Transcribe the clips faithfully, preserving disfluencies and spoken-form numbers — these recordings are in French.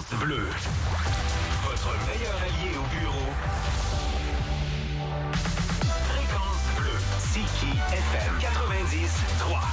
Fréquence Bleue. Votre meilleur allié au bureau. Fréquence Bleue. Siki F M quatre-vingt-dix trois.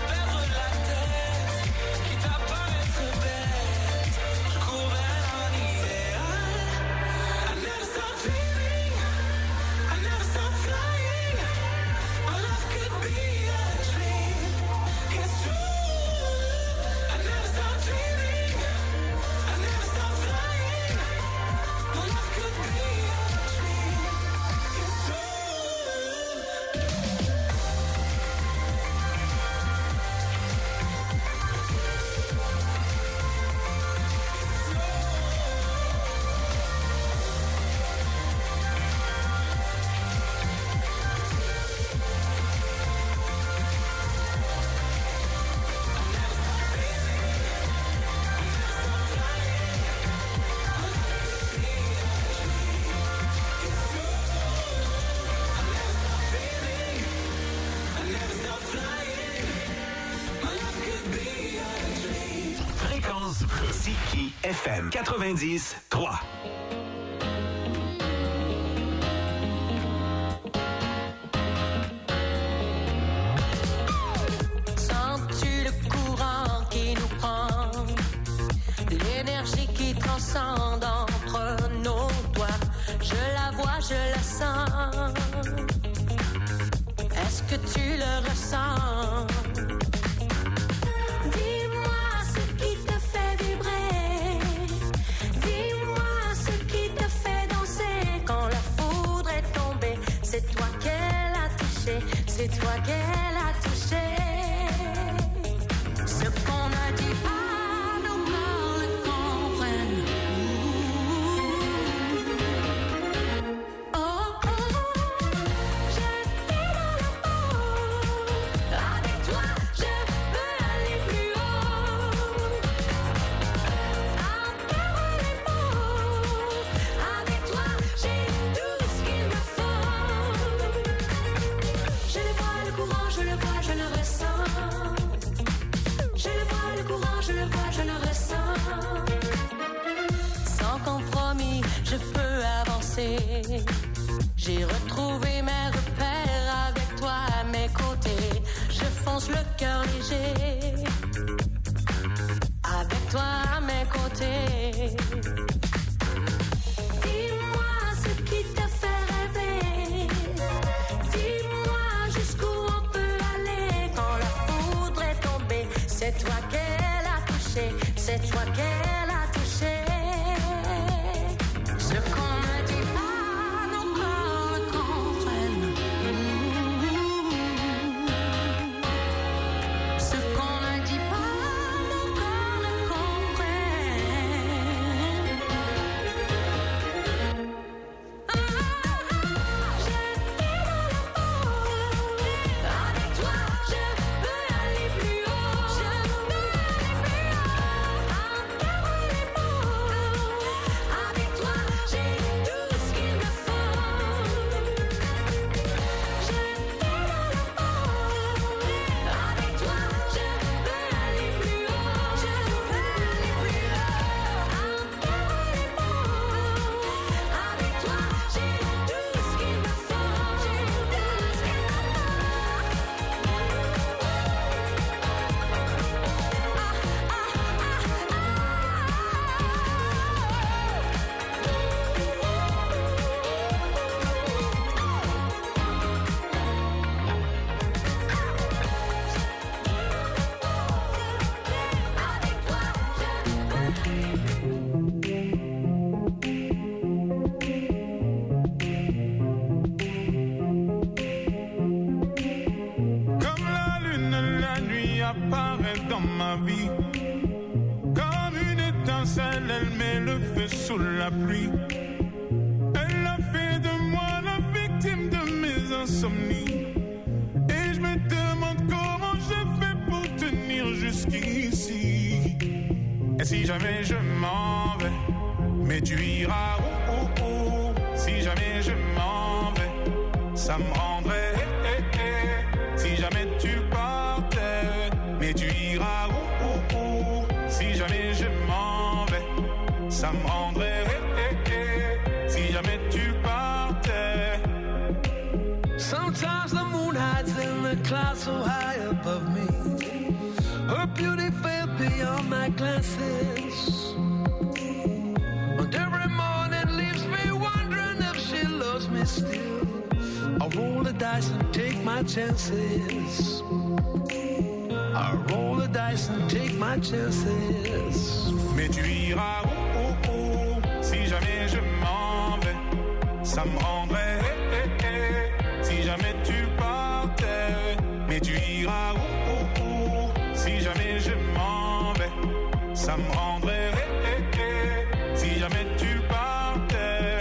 Quitte à pas mettre bête, je cours vers un Ziki F M quatre-vingt-dix trois. Sens-tu le courant qui nous prend, l'énergie qui transcende entre nos doigts? Je la vois, je la sens. Est-ce que tu le ressens? Dis-moi ce qui te fait vibrer. Dis-moi ce qui te fait danser. Quand la foudre est tombée, c'est toi qu'elle a touché. C'est toi qu'elle a touché. Ce qu'on a dit à nos corps le comprennent. Oh, oh, je t'ai dans la peau. Avec toi, je peux aller plus haut. Enterre les mots. Avec toi, j'ai tout ce qu'il me faut. Je le vois, le courant, je le vois, je le ressens. Je le vois, le courant, je le vois, je le ressens. Sans compromis, je peux avancer. J'ai retrouvé mes repères avec toi à mes côtés. Je fonce le cœur léger. Avec toi à mes côtés. Dis-moi ce qui te fait rêver. Dis-moi jusqu'où on peut aller. Quand la foudre est tombée, c'est toi qu'elle a touché. C'est toi qu'elle a touché. Ce qu'on me dit pas, nos corps le comprennent. Ce qu'on ne dit pas, nos corps le comprennent. Ah, ah, ah, je t'ai dans la peau. Avec toi, je peux aller plus haut. Je peux aller plus haut. Enterre les mots. Avec toi, j'ai tout ce qu'il me faut. Je t'ai dans la peau. Avec toi, je peux aller plus haut. Je peux aller plus haut. Enterre les mots. Avec toi, j'ai tout ce qu'il me faut. J'ai tout ce qu'il me Comme la lune, la nuit apparaît dans ma vie. Comme une étincelle, elle met le feu sous la pluie. Elle a fait de moi la victime de mes insomnies. Et je me demande comment je fais pour tenir jusqu'ici. Et si jamais je m'en vais, mais tu iras où, où, où. Si jamais je m'en vais, ça me rendrait eh, eh, eh. Si jamais tu partais, mais tu iras où, où, où. Si jamais je m'en vais, ça me rendrait eh, eh, eh. Si jamais tu partais. Sometimes the moon hides in the clouds so high above me. Her beauty fell beyond my glances. And every morning leaves me wondering if she loves me still. I roll the dice and take my chances. I roll the dice and take my chances. Mais tu iras où, où, où. Si jamais je m'en vais, ça me rendrait eh, eh, eh. Si jamais tu partais, mais tu iras où, où, où. Si jamais je m'en vais, ça me rendrait eh, eh, eh. Si jamais tu partais.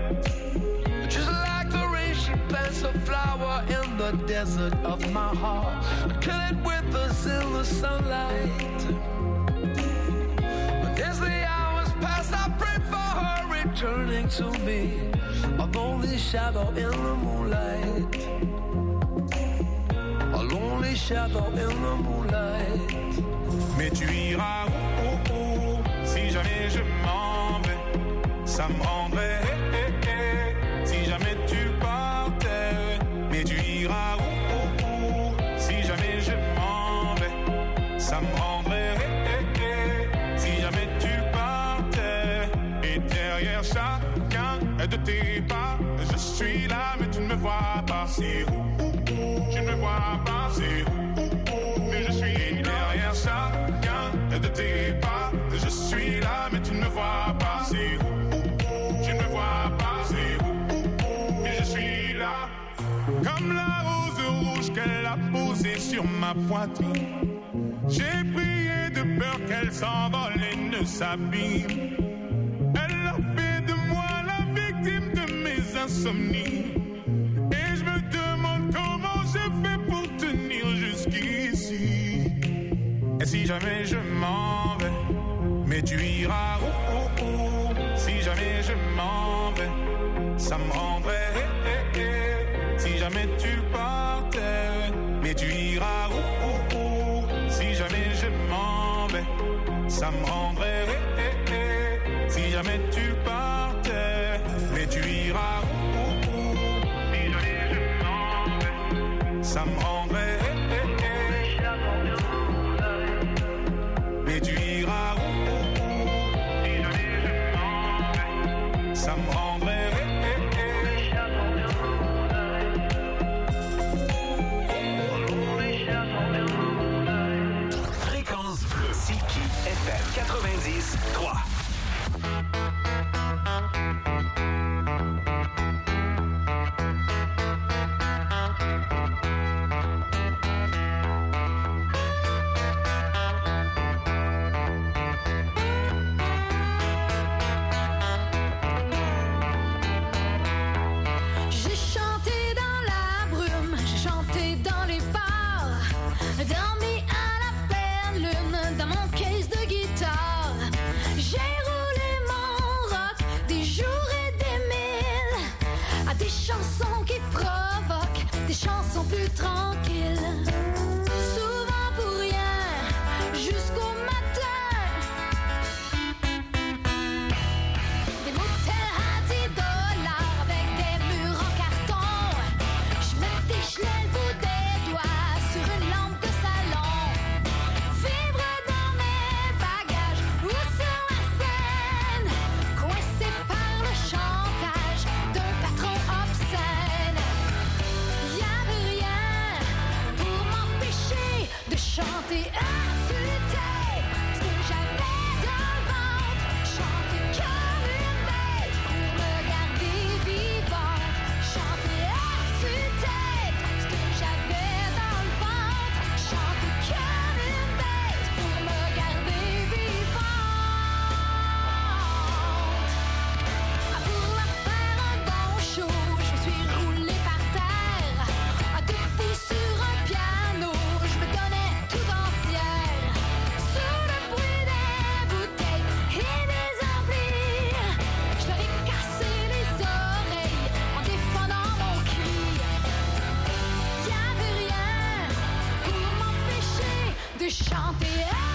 Just like the rain, she plants a flower in the desert of my heart. I kill it with us in the sunlight. But as the hours pass, I pray for her returning to me. A lonely shadow in the moonlight. A lonely shadow in the moonlight. Mais tu iras où, où, où. Si jamais je m'en vais, ça me rendrait si jamais tu partais, mais tu iras où, où, où. Si jamais je m'en vais, ça me rendrait si jamais tu partais. Et derrière chacun de tes pas, je suis là, mais tu ne me vois pas. C'est où, où, où. Tu ne me vois pas. C'est où, où, où. Mais je suis derrière chacun de tes pas, je suis là, mais tu ne me vois pas. C'est où, où, où. Tu ne me vois pas. C'est où, où, où. Mais je suis là. Comme la rose rouge qu'elle a posée sur ma poitrine, j'ai prié de peur qu'elle s'envole et ne s'abîme. Elle a fait de moi la victime de mes insomnies. Et je me demande comment je fais pour tenir jusqu'ici. Et si jamais je m'en vais, mais tu iras où, où, où. Si jamais je m'en vais, ça me rendrait si jamais tu partais, mais tu iras où, où, où. Si jamais je m'en vais, ça me rendrait si jamais tu partais, mais tu iras où, où, où. Si jamais je m'en vais, ça me rendrait mais tu iras où, où, où. Si jamais je m'en vais, ça me rendrait F M quatre-vingt-dix trois. J'ai chanté dans la brume, j'ai chanté dans les bars, dormi à la pleine lune dans mon case de guitare. J'ai roulé mon rock des jours et des milles à des chansons qui provoquent des chansons plus tranquilles. Souvent pour rien, jusqu'au matin. Des motels à dix dollars avec des murs en carton. Je me dégelais le bout des doigts sur une lampe de salon. Vivre dans mes bagages ou sur la scène, coincé par le chantage d'un patron obscène. Y'avait rien pour m'empêcher de chanter à tue-tête ce que j'avais dans le ventre. Chanter comme une bête pour me garder vivante. Chanter à tue-tête ce que j'avais dans le ventre. Chanter comme une bête pour me garder vivante. À vouloir faire un bon show, je me suis roulée par terre. À debout sur un piano, je me donnais tout entière. Sous le bruit des bouteilles et des amplis, je leur ai cassé les oreilles en défendant mon cri. Y'avait rien pour m'empêcher de chanter.